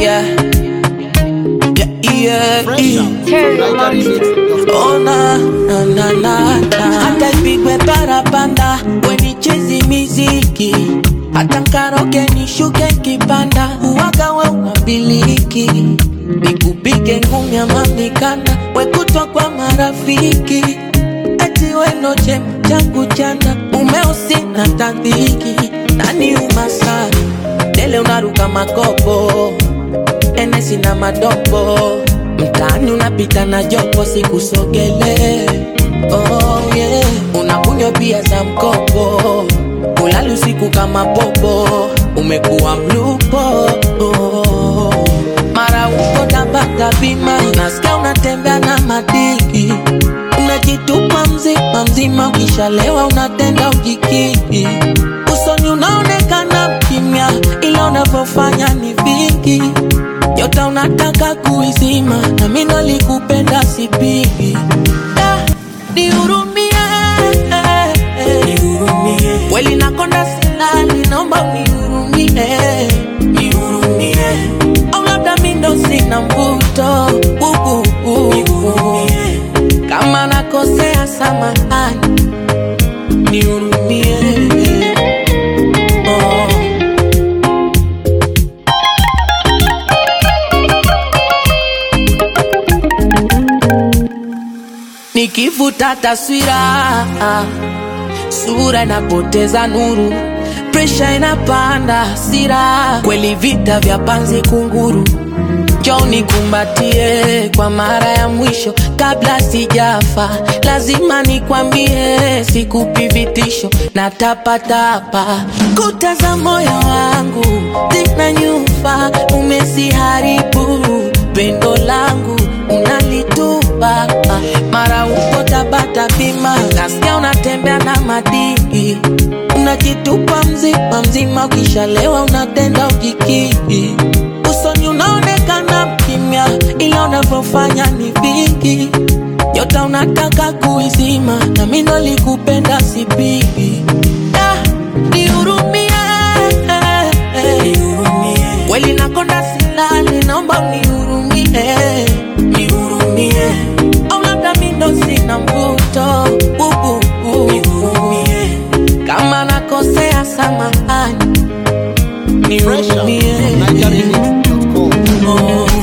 Yeah. Oh na na na na na. Hata ipigwe parapanda weni chezi miziki, hata nkaroke nishuke kipanda uwaga we unabiliki, nikupige ngumi ya mamikanda wekutwa kwa marafiki, eti weno chema changu chanda umeusi na tandiki. Nani umasari dele unaruka makopo enesi na madopo, mtaani unapita na jopo sikusogele. Oh yeah, unakunywa pia za mkopo, ulali usiku kama popo, umekuwa mlupo. Mara uko tabata bima, nasikia unatembea na madiki, unajitupa mzima mzima, ukishalewa unatenda ujikiki, usoni unaonekana kimya, ila unavyofanya ni vingi. Yota unataka kuizima, na mimi nalikupenda sipigi. Nihurumie, nihurumie, kweli nakonda silali, naomba unihurumie, nihurumie, au labda mimi ndo sina mvuto, nihurumie, kama nakosea samahani, nihurumie. Nikivuta taswira, sura inapoteza nuru, pressure inapanda hasira, kweli vita vya panzi kunguru. Njoo nikumbatie kwa mara ya mwisho kabla sijafa, lazima nikwambie sikupi vitisho na tapatapa. Kuta za moyo wangu zina nyufa, umesiharibu pendo langu unalitupa. Mara uko tabata bima, nasikia unatembea na madiki, unajitupa mzima mzima, ukishalewa unatenda ujikiki, usoni unaonekana kimya, ila unavyofanya ni vingi. Yota unataka kuizima, na mimi nalikupenda sipigi. Nihurumie, nihurumie, kweli nakonda silali, naomba unihurumie, nihurumie, au labda mimi ndo sina mvuto, nihurumie, kama nakosea samahani, nihurumie. Fresh out from NigerRemix.com.